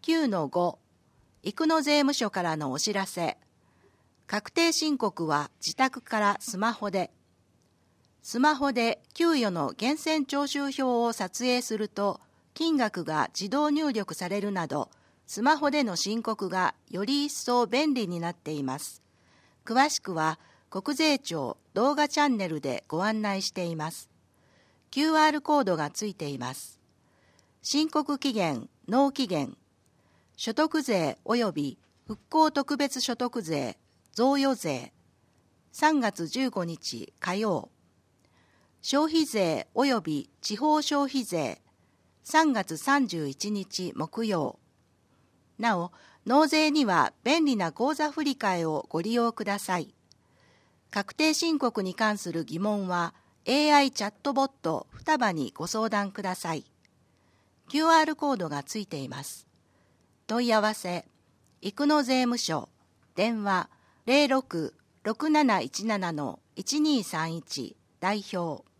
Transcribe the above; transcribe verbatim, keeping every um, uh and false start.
きゅうのご、生野税務署からのお知らせ。確定申告は自宅からスマホで。スマホで給与の源泉徴収票を撮影すると、金額が自動入力されるなど、スマホでの申告がより一層便利になっています。詳しくは、国税庁動画チャンネルでご案内しています。キューアール コードがついています。申告期限、納期限、所得税及び復興特別所得税、贈与税、さんがつじゅうごにち火曜、消費税及び地方消費税、さんがつさんじゅういちにち木曜。なお、納税には便利な口座振替をご利用ください。確定申告に関する疑問は エーアイ チャットボット双葉にご相談ください。キューアール コードがついています。問い合わせ、生野税務署、電話 ゼロろく ろくなないちなな いちにさんいち 代表